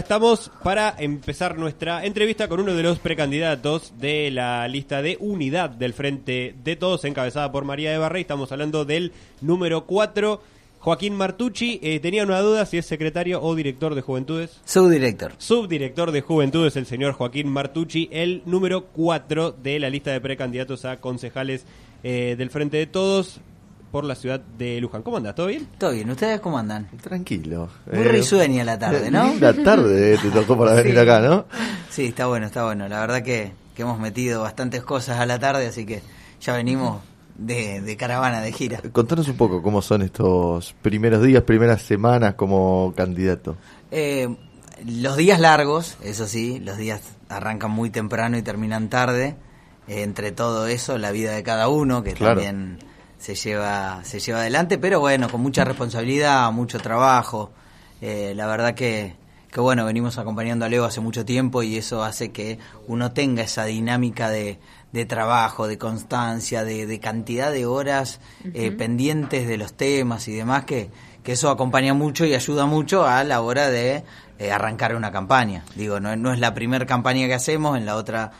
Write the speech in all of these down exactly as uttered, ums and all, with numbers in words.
Estamos para empezar nuestra entrevista con uno de los precandidatos de la lista de unidad del Frente de Todos, encabezada por María Eva Rey. Estamos hablando del número cuatro, Joaquín Martucci. Eh, tenía una duda si es secretario o director de Juventudes. Subdirector. Subdirector de Juventudes, el señor Joaquín Martucci, el número cuatro de la lista de precandidatos a concejales eh, del Frente de Todos por la ciudad de Luján. ¿Cómo andás? ¿Todo bien? Todo bien. ¿Ustedes cómo andan? Tranquilo. Muy eh, risueña la tarde, ¿no? La tarde te tocó para venir sí. acá, ¿no? Sí, está bueno, está bueno. La verdad que, que hemos metido bastantes cosas a la tarde, así que ya venimos de, de caravana, de gira. Contanos un poco cómo son estos primeros días, primeras semanas como candidato. Eh, los días largos, eso sí, los días arrancan muy temprano y terminan tarde. Eh, entre todo eso, la vida de cada uno, que claro. también se lleva se lleva adelante, pero bueno, con mucha responsabilidad, mucho trabajo. Eh, la verdad que, que bueno, venimos acompañando a Leo hace mucho tiempo y eso hace que uno tenga esa dinámica de, de trabajo, de constancia, de, de cantidad de horas uh-huh. eh, pendientes de los temas y demás, que, que eso acompaña mucho y ayuda mucho a la hora de eh, arrancar una campaña. Digo, no, no es la primera campaña que hacemos, en la otra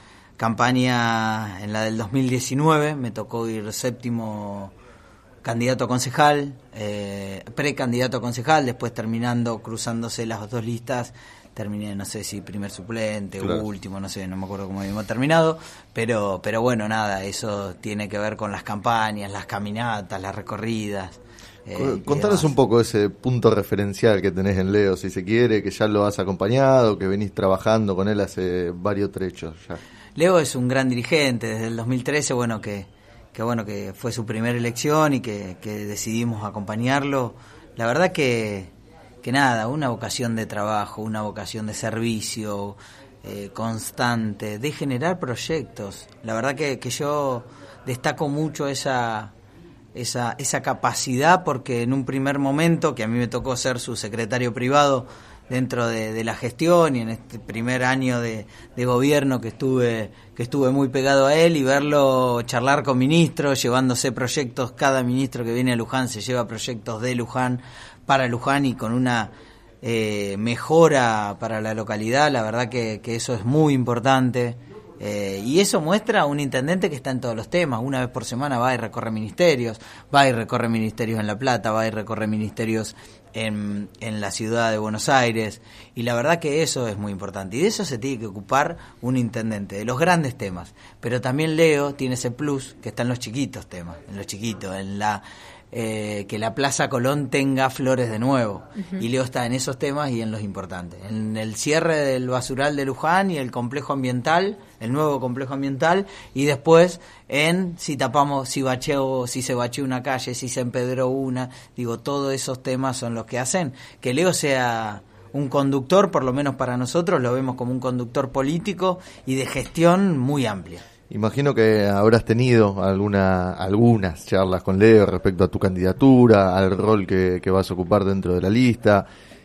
campaña, en la del dos mil diecinueve, me tocó ir séptimo candidato a concejal, eh, precandidato a concejal, después terminando, cruzándose las dos listas, terminé, no sé si primer suplente, claro. último, no sé, no me acuerdo cómo habíamos terminado, pero, pero bueno, nada, eso tiene que ver con las campañas, las caminatas, las recorridas. Eh, Contanos un poco ese punto referencial que tenés en Leo, si se quiere, que ya lo has acompañado, que venís trabajando con él hace varios trechos ya. Leo es un gran dirigente desde el dos mil trece, bueno, que, que bueno que fue su primera elección y que, que decidimos acompañarlo. La verdad que, que nada, una vocación de trabajo, una vocación de servicio eh, constante, de generar proyectos. La verdad que, que yo destaco mucho esa, esa, esa capacidad, porque en un primer momento, que a mí me tocó ser su secretario privado dentro de, de la gestión y en este primer año de, de gobierno que estuve que estuve muy pegado a él y verlo charlar con ministros, llevándose proyectos, cada ministro que viene a Luján se lleva proyectos de Luján para Luján y con una eh, mejora para la localidad, la verdad que, que eso es muy importante. Eh, y eso muestra un intendente que está en todos los temas. Una vez por semana va y recorre ministerios, va y recorre ministerios en La Plata, va y recorre ministerios en, en la ciudad de Buenos Aires. Y la verdad que eso es muy importante. Y de eso se tiene que ocupar un intendente, de los grandes temas. Pero también Leo tiene ese plus que está en los chiquitos temas, en los chiquitos, en la... Eh, que la Plaza Colón tenga flores de nuevo. Uh-huh. Y Leo está en esos temas y en los importantes. En el cierre del basural de Luján y el complejo ambiental, el nuevo complejo ambiental, y después en si tapamos, si bacheo, si se bacheó una calle, si se empedró una. Digo, todos esos temas son los que hacen que Leo sea un conductor, por lo menos para nosotros, lo vemos como un conductor político y de gestión muy amplia. Imagino que habrás tenido alguna, algunas charlas con Leo respecto a tu candidatura, al rol que, que vas a ocupar dentro de la lista.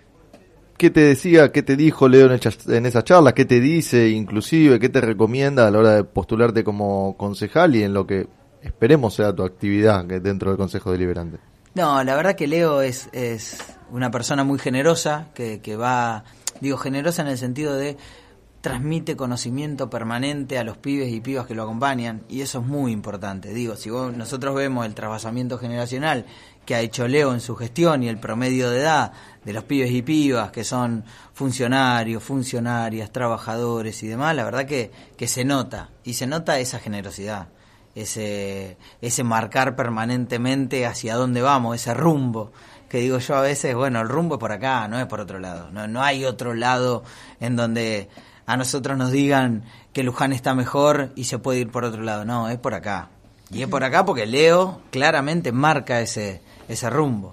¿Qué te decía, qué te dijo Leo en, en esas charlas? ¿Qué te dice inclusive? ¿Qué te recomienda a la hora de postularte como concejal y en lo que esperemos sea tu actividad dentro del Consejo Deliberante? No, la verdad que Leo es, es una persona muy generosa, que, que va, digo generosa en el sentido de transmite conocimiento permanente a los pibes y pibas que lo acompañan, y eso es muy importante. Digo, si vos, nosotros vemos el trasvasamiento generacional que ha hecho Leo en su gestión y el promedio de edad de los pibes y pibas que son funcionarios, funcionarias, trabajadores y demás, la verdad que, que se nota, y se nota esa generosidad, ese, ese marcar permanentemente hacia dónde vamos, ese rumbo, que digo yo a veces, bueno, el rumbo es por acá, no es por otro lado, no, no hay otro lado en donde a nosotros nos digan que Luján está mejor y se puede ir por otro lado. No, es por acá. Y es por acá porque Leo claramente marca ese ese rumbo.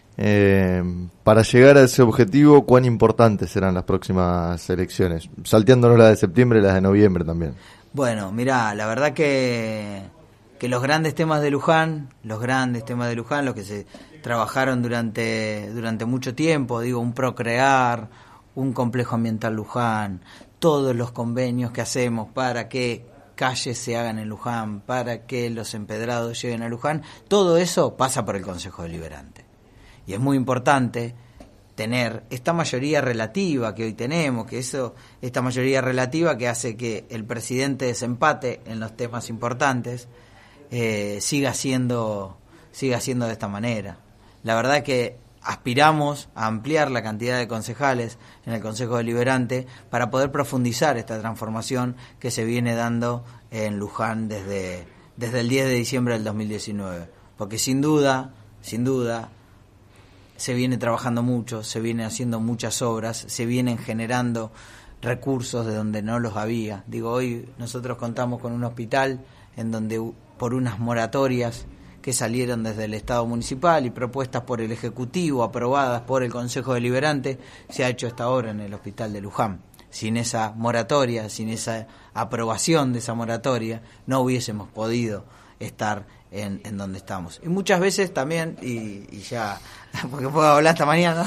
Eh, para llegar a ese objetivo, ¿cuán importantes serán las próximas elecciones? Salteándonos las de septiembre y las de noviembre también. Bueno, mirá, la verdad que, que los grandes temas de Luján, los grandes temas de Luján, los que se trabajaron durante, durante mucho tiempo, digo, un Procrear, un complejo ambiental Luján, todos los convenios que hacemos para que calles se hagan en Luján, para que los empedrados lleguen a Luján, todo eso pasa por el Consejo Deliberante. Y es muy importante tener esta mayoría relativa que hoy tenemos, que eso, esta mayoría relativa que hace que el presidente desempate en los temas importantes, eh, siga siendo, siga siendo de esta manera. La verdad que aspiramos a ampliar la cantidad de concejales en el Consejo Deliberante para poder profundizar esta transformación que se viene dando en Luján desde, desde el diez de diciembre del dos mil diecinueve. Porque sin duda, sin duda, se viene trabajando mucho, se vienen haciendo muchas obras, se vienen generando recursos de donde no los había. Digo, hoy nosotros contamos con un hospital en donde por unas moratorias que salieron desde el Estado municipal y propuestas por el Ejecutivo, aprobadas por el Consejo Deliberante, se ha hecho esta obra en el Hospital de Luján. Sin esa moratoria, sin esa aprobación de esa moratoria, no hubiésemos podido estar en, en donde estamos. Y muchas veces también, y, y ya, porque puedo hablar hasta mañana,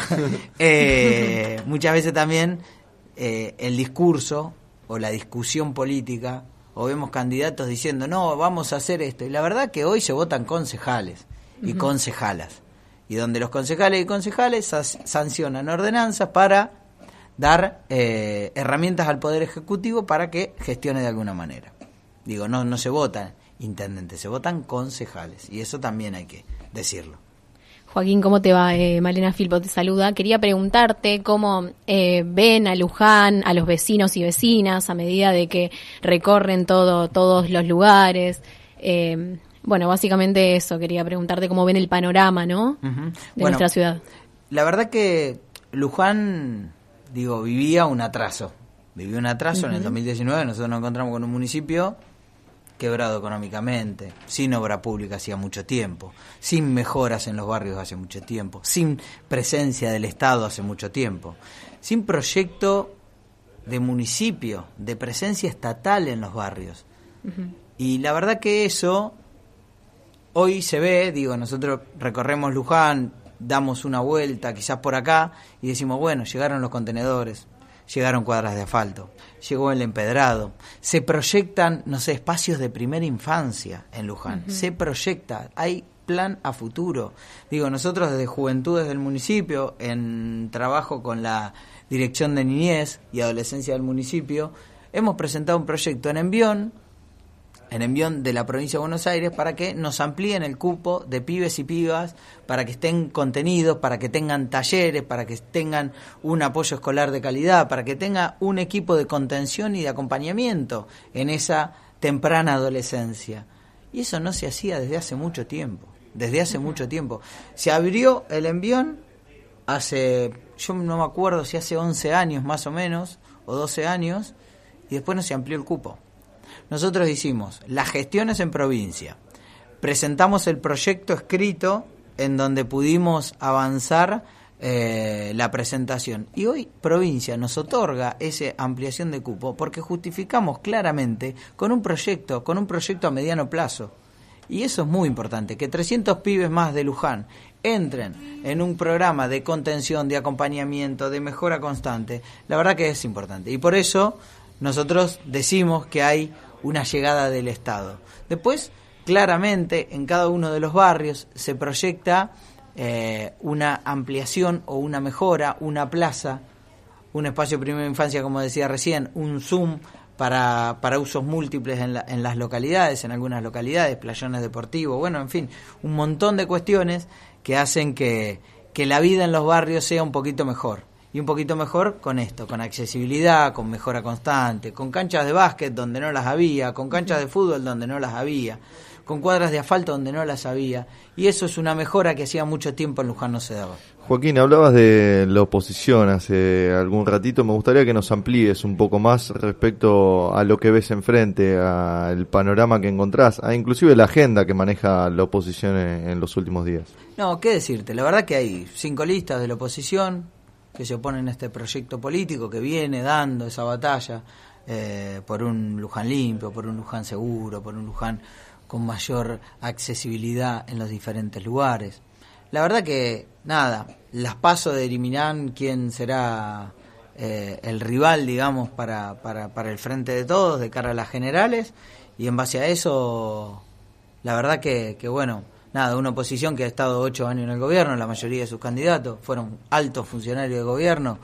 eh, muchas veces también eh, el discurso o la discusión política, o vemos candidatos diciendo, no, vamos a hacer esto. Y la verdad que hoy se votan concejales y uh-huh. concejalas. Y donde los concejales y concejales as- sancionan ordenanzas para dar eh, herramientas al Poder Ejecutivo para que gestione de alguna manera. Digo, no, no se votan intendentes, se votan concejales. Y eso también hay que decirlo. Joaquín, ¿cómo te va? Eh, Malena Filpo te saluda. Quería preguntarte cómo eh, ven a Luján, a los vecinos y vecinas, a medida de que recorren todo, todos los lugares. Eh, bueno, básicamente eso, quería preguntarte cómo ven el panorama, ¿no? Uh-huh. De bueno, nuestra ciudad. La verdad que Luján, digo, vivía un atraso. Vivió un atraso uh-huh. en el dos mil diecinueve, nosotros nos encontramos con un municipio quebrado económicamente, sin obra pública hacía mucho tiempo, sin mejoras en los barrios hace mucho tiempo, sin presencia del Estado hace mucho tiempo, sin proyecto de municipio, de presencia estatal en los barrios. Uh-huh. Y la verdad que eso hoy se ve, digo, nosotros recorremos Luján, damos una vuelta quizás por acá y decimos, bueno, llegaron los contenedores, llegaron cuadras de asfalto, llegó el empedrado, se proyectan, no sé, espacios de primera infancia en Luján, uh-huh. se proyecta, hay plan a futuro. Digo, nosotros desde Juventudes del municipio, en trabajo con la Dirección de Niñez y Adolescencia del municipio, hemos presentado un proyecto en Envión, en Envión de la provincia de Buenos Aires, para que nos amplíen el cupo de pibes y pibas, para que estén contenidos, para que tengan talleres, para que tengan un apoyo escolar de calidad, para que tenga un equipo de contención y de acompañamiento en esa temprana adolescencia. Y eso no se hacía desde hace mucho tiempo, desde hace mucho tiempo. Se abrió el Envión hace, yo no me acuerdo si hace once años más o menos, o doce años, y después no se amplió el cupo. Nosotros hicimos las gestiones en provincia, presentamos el proyecto escrito en donde pudimos avanzar eh, la presentación. Y hoy provincia nos otorga esa ampliación de cupo porque justificamos claramente con un proyecto, con un proyecto a mediano plazo. Y eso es muy importante, que trescientos pibes más de Luján entren en un programa de contención, de acompañamiento, de mejora constante. La verdad que es importante. Y por eso nosotros decimos que hay una llegada del Estado. Después, claramente, en cada uno de los barrios se proyecta eh, una ampliación o una mejora, una plaza, un espacio de primera infancia, como decía recién, un Zoom para, para usos múltiples en, la, en las localidades, en algunas localidades, playones deportivos, bueno, en fin, un montón de cuestiones que hacen que, que la vida en los barrios sea un poquito mejor. Y un poquito mejor con esto, con accesibilidad, con mejora constante, con canchas de básquet donde no las había, con canchas de fútbol donde no las había, con cuadras de asfalto donde no las había. Y eso es una mejora que hacía mucho tiempo en Luján no se daba. Joaquín, hablabas de la oposición hace algún ratito. Me gustaría que nos amplíes un poco más respecto a lo que ves enfrente, al panorama que encontrás, a inclusive la agenda que maneja la oposición en, en los últimos días. No, qué decirte, la verdad que hay cinco listas de la oposición que se oponen a este proyecto político que viene dando esa batalla eh, por un Luján limpio, por un Luján seguro, por un Luján con mayor accesibilidad en los diferentes lugares. La verdad que, nada, las PASO dirimirán quién será eh, el rival, digamos, para, para, para el frente de todos, de cara a las generales, y en base a eso, la verdad que, que bueno, nada, una oposición que ha estado ocho años en el gobierno, la mayoría de sus candidatos fueron altos funcionarios de gobierno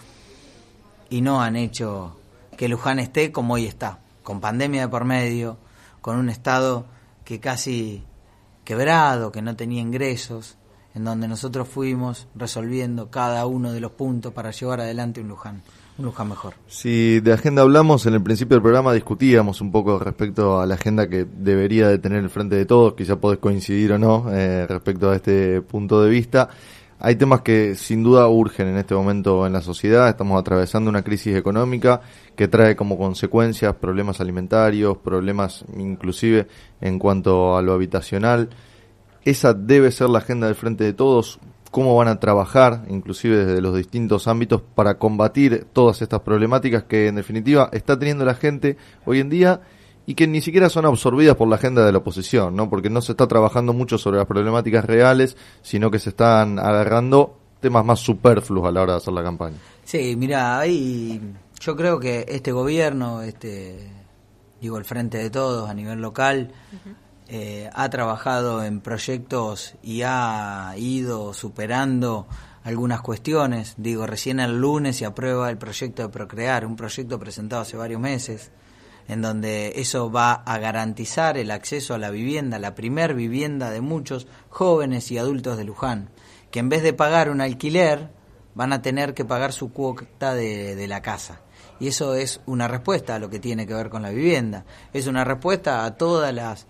y no han hecho que Luján esté como hoy está, con pandemia de por medio, con un estado que casi quebrado, que no tenía ingresos, en donde nosotros fuimos resolviendo cada uno de los puntos para llevar adelante un Luján, un Luján mejor. Si de agenda hablamos, en el principio del programa discutíamos un poco respecto a la agenda que debería de tener el Frente de Todos, quizá podés coincidir o no eh, respecto a este punto de vista. Hay temas que sin duda urgen en este momento en la sociedad. Estamos atravesando una crisis económica que trae como consecuencias problemas alimentarios, problemas inclusive en cuanto a lo habitacional. Esa debe ser la agenda del Frente de Todos. ¿Cómo van a trabajar, inclusive desde los distintos ámbitos, para combatir todas estas problemáticas que en definitiva está teniendo la gente hoy en día y que ni siquiera son absorbidas por la agenda de la oposición, ¿no? Porque no se está trabajando mucho sobre las problemáticas reales, sino que se están agarrando temas más superfluos a la hora de hacer la campaña? Sí, mira, ahí yo creo que este gobierno, este digo el Frente de Todos a nivel local, uh-huh. eh, ha trabajado en proyectos y ha ido superando algunas cuestiones. Digo, recién el lunes se aprueba el proyecto de Procrear, un proyecto presentado hace varios meses, en donde eso va a garantizar el acceso a la vivienda, la primer vivienda de muchos jóvenes y adultos de Luján, que en vez de pagar un alquiler, van a tener que pagar su cuota de, de la casa. Y eso es una respuesta a lo que tiene que ver con la vivienda. Es una respuesta a todas las...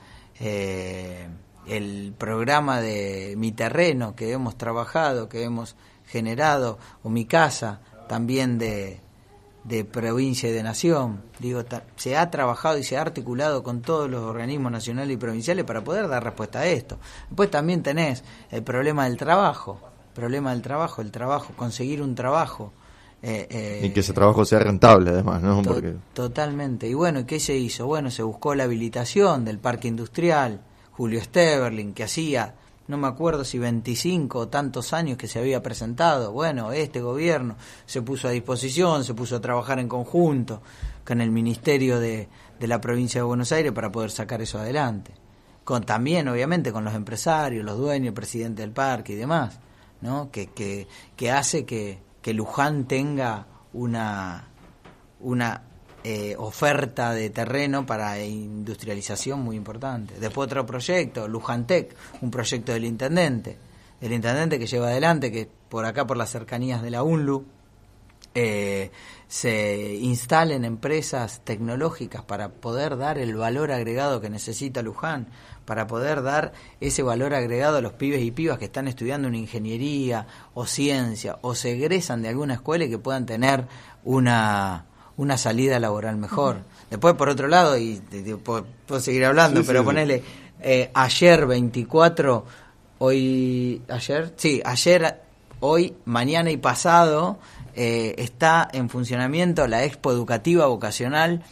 Eh, el programa de Mi Terreno que hemos trabajado, que hemos generado, o Mi Casa, también de... de provincia y de nación. Digo, ta, se ha trabajado y se ha articulado con todos los organismos nacionales y provinciales para poder dar respuesta a esto. Después también tenés el problema del trabajo, problema del trabajo, el trabajo, conseguir un trabajo. Eh, eh, y que ese trabajo sea rentable además, ¿no? To- Porque... Totalmente. Y bueno, ¿qué se hizo? Bueno, se buscó la habilitación del parque industrial, Julio Steverling, que hacía... no me acuerdo si veinticinco o tantos años que se había presentado. Bueno, este gobierno se puso a disposición, se puso a trabajar en conjunto con el Ministerio de, de la Provincia de Buenos Aires para poder sacar eso adelante. Con también, obviamente, con los empresarios, los dueños, el presidente del parque y demás, ¿no? Que, que, que hace que, que Luján tenga una... una Eh, oferta de terreno para industrialización muy importante. Después otro proyecto, Lujantec, un proyecto del intendente, el intendente que lleva adelante que por acá, por las cercanías de la UNLU, eh, se instalen empresas tecnológicas para poder dar el valor agregado que necesita Luján, para poder dar ese valor agregado a los pibes y pibas que están estudiando una ingeniería o ciencia o se egresan de alguna escuela y que puedan tener una una salida laboral mejor. Uh-huh. Después, por otro lado, y te, te, puedo, puedo seguir hablando, sí, pero sí, ponele, eh, ayer veinticuatro, hoy, ayer, sí, ayer, hoy, mañana y pasado, eh, está en funcionamiento la Expo Educativa Vocacional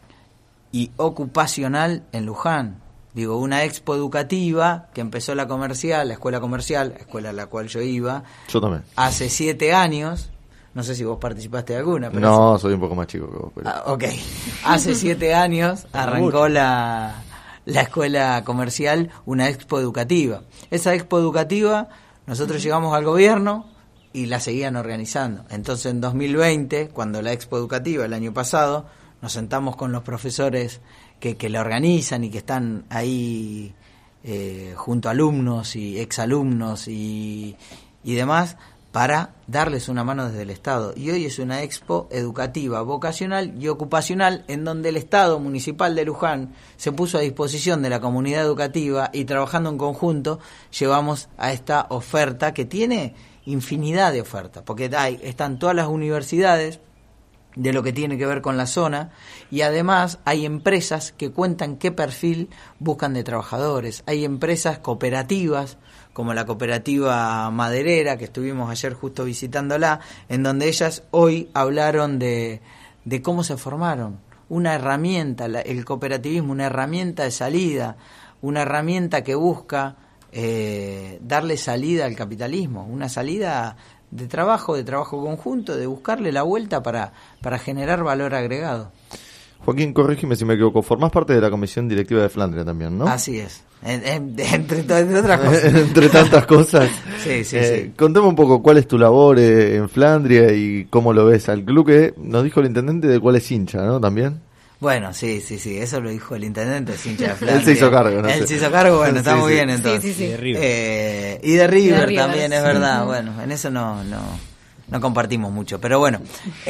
y Ocupacional en Luján. Digo, una expo educativa que empezó la comercial, la escuela comercial, escuela a la cual yo iba, yo también, hace siete años. No sé si vos participaste de alguna. Pero no, hace... soy un poco más chico que vos. Pero... Ah, ok. Hace siete años arrancó la, la escuela comercial, una expo educativa. Esa expo educativa, nosotros uh-huh. llegamos al gobierno y la seguían organizando. Entonces, en dos mil veinte, cuando la expo educativa, el año pasado, nos sentamos con los profesores que, que la organizan y que están ahí eh, junto a alumnos y exalumnos y, y demás, para darles una mano desde el Estado. Y hoy es una expo educativa, vocacional y ocupacional en donde el Estado municipal de Luján se puso a disposición de la comunidad educativa y trabajando en conjunto llevamos a esta oferta que tiene infinidad de ofertas, porque hay, están todas las universidades de lo que tiene que ver con la zona y además hay empresas que cuentan qué perfil buscan de trabajadores, hay empresas cooperativas como la cooperativa maderera, que estuvimos ayer justo visitándola, en donde ellas hoy hablaron de, de cómo se formaron, una herramienta, la, el cooperativismo, una herramienta de salida, una herramienta que busca eh, darle salida al capitalismo, una salida de trabajo, de trabajo conjunto, de buscarle la vuelta para, para generar valor agregado. Joaquín, corrígeme si me equivoco, formás parte de la comisión directiva de Flandria también, ¿no? Así es, en, en, entre, entre otras cosas. Entre tantas cosas. Sí, sí, eh, sí. Contame un poco cuál es tu labor eh, en Flandria y cómo lo ves al club, que nos dijo el intendente de cuál es hincha, ¿no? También. Bueno, sí, sí, sí, eso lo dijo el intendente, es hincha de Flandria. Él se hizo cargo, ¿no? Él sé. se hizo cargo, bueno, está Sí, muy sí. bien entonces. Sí, sí, sí. Y de River. Eh, y de River, De River, también, sí. es verdad, bueno, en eso no, no, no compartimos mucho, pero bueno.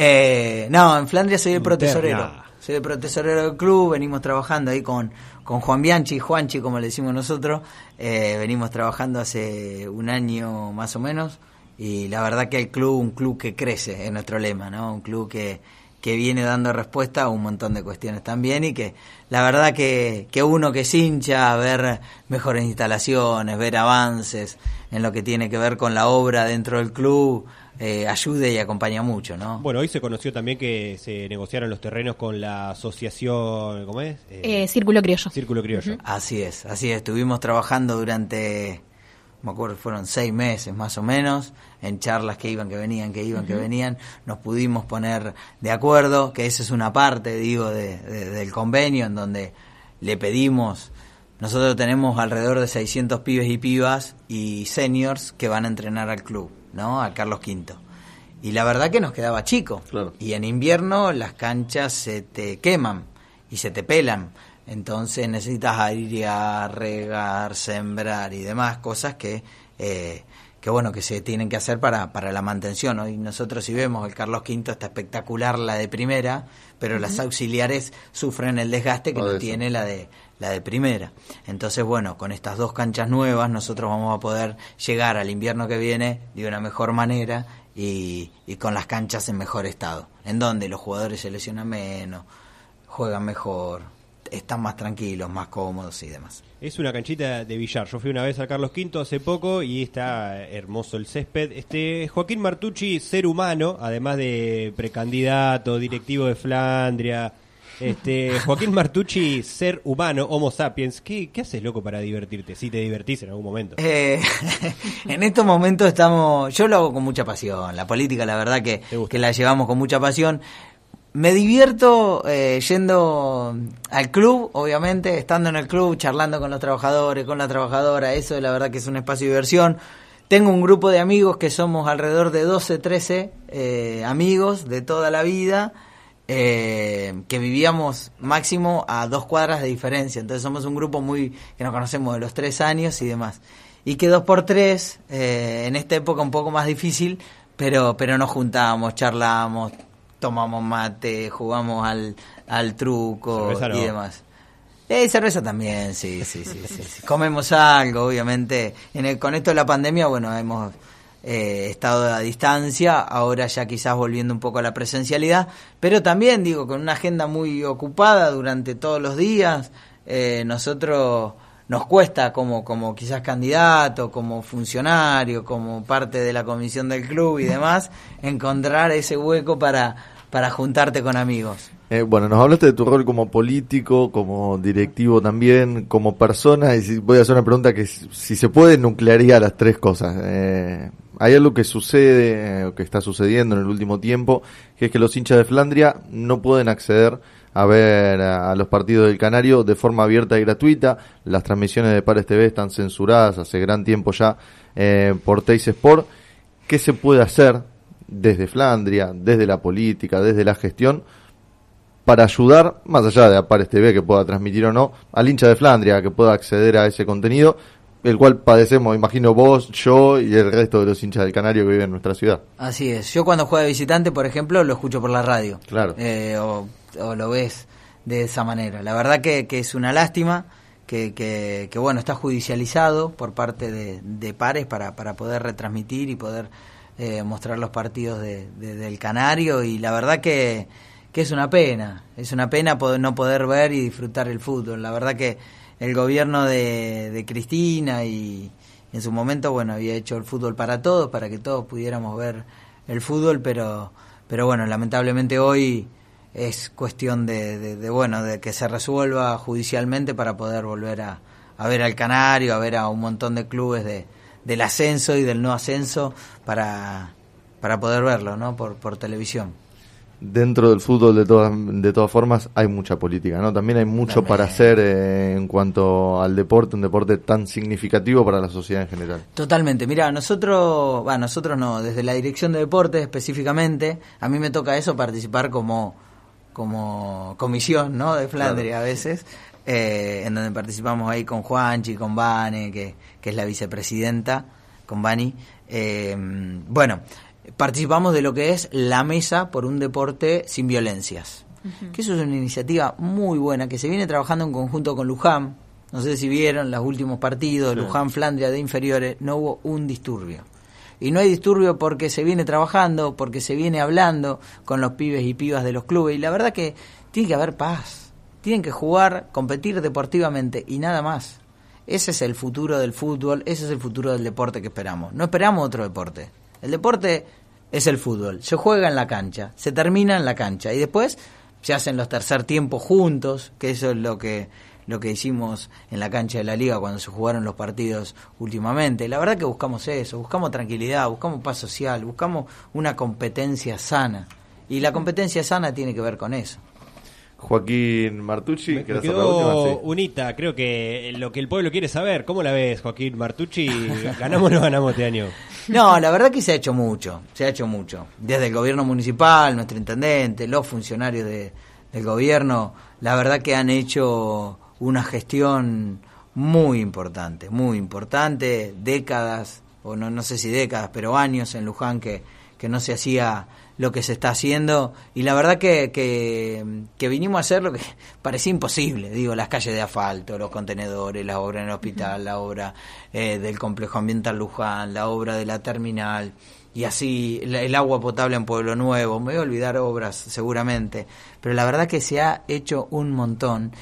Eh, no, en Flandria soy el protesorero. Interna. Soy el protesorero del club, venimos trabajando ahí con, con Juan Bianchi, Juanchi como le decimos nosotros, eh, venimos trabajando hace un año más o menos, y la verdad que el club, un club que crece, es nuestro lema, ¿no? Un club que, que viene dando respuesta a un montón de cuestiones también, y que la verdad que, que uno que es hincha, ver mejores instalaciones, ver avances en lo que tiene que ver con la obra dentro del club, Eh, ayude y acompaña mucho, ¿no? Bueno, hoy se conoció también que se negociaron los terrenos con la asociación, ¿cómo es? Eh, Círculo Criollo. Círculo Criollo. Así es, así es. Estuvimos trabajando durante, me acuerdo que fueron seis meses más o menos, en charlas que iban, que venían, que iban, uh-huh. que venían. Nos pudimos poner de acuerdo, que esa es una parte, digo, de, de, del convenio, en donde le pedimos. Nosotros tenemos alrededor de seiscientos pibes y pibas y seniors que van a entrenar al club, ¿no? A Carlos Quinto. Y la verdad que nos quedaba chico. Claro. Y en invierno las canchas se te queman y se te pelan. Entonces necesitas airear, regar, sembrar y demás cosas que, eh, que bueno, que se tienen que hacer para, para la mantención, ¿no? Y nosotros si vemos el Carlos Quinto está espectacular la de primera, pero uh-huh. las auxiliares sufren el desgaste que oh, no eso. tiene la de la de primera. Entonces, bueno, con estas dos canchas nuevas nosotros vamos a poder llegar al invierno que viene de una mejor manera y, y con las canchas en mejor estado, en donde los jugadores se lesionan menos, juegan mejor, están más tranquilos, más cómodos y demás. Es una canchita de billar. Yo fui una vez a Carlos Quinto hace poco y está hermoso el césped. Este Joaquín Martucci, ser humano, además de precandidato, directivo de Flandria. Este Joaquín Martucci, ser humano, Homo sapiens. ¿Qué, qué haces, loco, para divertirte? Si te divertís en algún momento. Eh, en estos momentos estamos... Yo lo hago con mucha pasión. La política, la verdad que, que la llevamos con mucha pasión. Me divierto eh, yendo al club, obviamente, estando en el club, charlando con los trabajadores, con la trabajadora. Eso, la verdad que es un espacio de diversión. Tengo un grupo de amigos que somos alrededor de doce, trece eh, amigos de toda la vida. Eh, que vivíamos máximo a dos cuadras de diferencia, entonces somos un grupo muy que nos conocemos de los tres años y demás, y que dos por tres eh, en esta época un poco más difícil, pero pero nos juntamos, charlamos, tomamos mate, jugamos al al truco cerveza no. y demás. Eh, cerveza también, sí, sí, sí, sí, sí. Comemos algo, obviamente. En el, con esto de la pandemia, bueno, hemos Eh, estado a distancia, ahora ya quizás volviendo un poco a la presencialidad, pero también digo con una agenda muy ocupada durante todos los días. eh, nosotros nos cuesta como como quizás candidato, como funcionario, como parte de la comisión del club y demás, encontrar ese hueco para para juntarte con amigos. Eh, bueno, nos hablaste de tu rol como político, como directivo también, como persona, y si, voy a hacer una pregunta que si se puede nuclearía las tres cosas. Eh, hay algo que sucede, eh, que está sucediendo en el último tiempo, que es que los hinchas de Flandria no pueden acceder a ver a, a los partidos del Canario de forma abierta y gratuita. Las transmisiones de Pares T V están censuradas hace gran tiempo ya eh, por Teis Sport. ¿Qué se puede hacer desde Flandria, desde la política, desde la gestión, para ayudar, más allá de Pares T V que pueda transmitir o no, al hincha de Flandria que pueda acceder a ese contenido, el cual padecemos, imagino vos, yo y el resto de los hinchas del Canario que viven en nuestra ciudad? Así es. Yo cuando juego de visitante, por ejemplo, lo escucho por la radio. Claro. Eh, o, o lo ves de esa manera. La verdad que, que es una lástima que, que, que bueno, está judicializado por parte de, de Pares para, para poder retransmitir y poder eh, mostrar los partidos de, de, del Canario, y la verdad que que es una pena, es una pena poder, no poder ver y disfrutar el fútbol. La verdad que el gobierno de, de Cristina y en su momento, bueno, había hecho el fútbol para todos, para que todos pudiéramos ver el fútbol, pero pero bueno, lamentablemente hoy es cuestión de, de, de bueno, de que se resuelva judicialmente para poder volver a, a ver al Canario, a ver a un montón de clubes de, del ascenso y del no ascenso para, para poder verlo, ¿no? Por, por televisión. dentro del fútbol de todas de todas formas hay mucha política, ¿no? También hay mucho También. para hacer eh, en cuanto al deporte, un deporte tan significativo para la sociedad en general. Totalmente. Mira, nosotros, bueno, nosotros no, desde la dirección de deportes específicamente, a mí me toca eso, participar como como comisión, ¿no? De Flandria, claro, a veces, eh, en donde participamos ahí con Juanchi, con Vane, que, que es la vicepresidenta, con Vani. Eh, bueno, participamos de lo que es la Mesa por un Deporte Sin Violencias, uh-huh. que eso es una iniciativa muy buena, que se viene trabajando en conjunto con Luján. No sé si vieron los últimos partidos, sí. Luján Flandria de inferiores, no hubo un disturbio. Y no hay disturbio porque se viene trabajando, porque se viene hablando con los pibes y pibas de los clubes. Y la verdad que tiene que haber paz. Tienen que jugar, competir deportivamente y nada más. Ese es el futuro del fútbol, ese es el futuro del deporte que esperamos. No esperamos otro deporte. El deporte es el fútbol. Se juega en la cancha, se termina en la cancha. Y después se hacen los tercer tiempos juntos, que eso es lo que... lo que hicimos en la cancha de la liga cuando se jugaron los partidos últimamente. La verdad que buscamos eso, buscamos tranquilidad, buscamos paz social, buscamos una competencia sana. Y la competencia sana tiene que ver con eso. Joaquín Martucci, me, que me quedó sí. unita, creo que lo que el pueblo quiere saber. ¿Cómo la ves, Joaquín Martucci? ¿Ganamos o no ganamos este año? No, la verdad que se ha hecho mucho, se ha hecho mucho. Desde el gobierno municipal, nuestro intendente, los funcionarios de, del gobierno, la verdad que han hecho una gestión muy importante, muy importante, décadas, o no, no sé si décadas, pero años en Luján que, que no se hacía lo que se está haciendo, y la verdad que, que, que vinimos a hacer lo que parecía imposible, digo, las calles de asfalto, los contenedores, la obra en el hospital, la obra eh, del complejo ambiental Luján, la obra de la terminal, y así el, el agua potable en Pueblo Nuevo, me voy a olvidar obras seguramente, pero la verdad que se ha hecho un montón,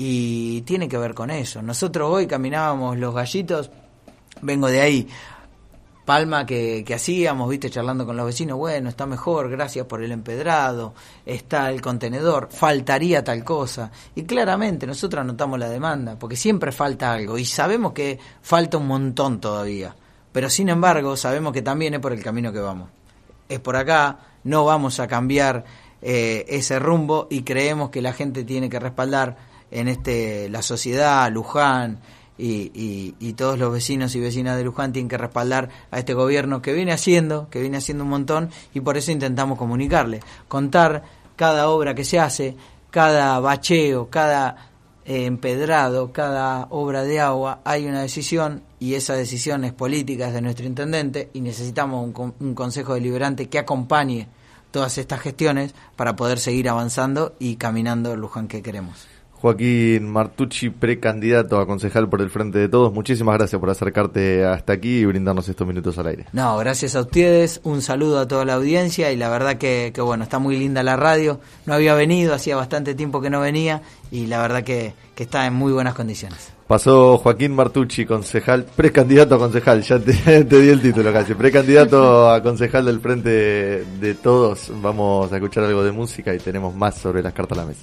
y tiene que ver con eso. Nosotros hoy caminábamos los gallitos, vengo de ahí, Palma que, que hacíamos, viste, charlando con los vecinos, bueno, está mejor, gracias por el empedrado, está el contenedor, faltaría tal cosa, y claramente nosotros anotamos la demanda, porque siempre falta algo, y sabemos que falta un montón todavía, pero sin embargo sabemos que también es por el camino que vamos, es por acá, no vamos a cambiar eh, ese rumbo, y creemos que la gente tiene que respaldar en este la sociedad, Luján y, y, y todos los vecinos y vecinas de Luján tienen que respaldar a este gobierno que viene haciendo, que viene haciendo un montón, y por eso intentamos comunicarle, contar cada obra que se hace, cada bacheo, cada eh, empedrado, cada obra de agua, hay una decisión, y esa decisión es política, es de nuestro intendente, y necesitamos un, un consejo deliberante que acompañe todas estas gestiones para poder seguir avanzando y caminando el Luján que queremos. Joaquín Martucci, precandidato a concejal por el Frente de Todos, muchísimas gracias por acercarte hasta aquí y brindarnos estos minutos al aire. No, gracias a ustedes, un saludo a toda la audiencia, y la verdad que, que bueno, está muy linda la radio, no había venido, hacía bastante tiempo que no venía, y la verdad que, que está en muy buenas condiciones. Pasó Joaquín Martucci, concejal, precandidato a concejal, ya te, te di el título casi, precandidato a concejal del Frente de Todos. Vamos a escuchar algo de música y tenemos más sobre las cartas a la mesa.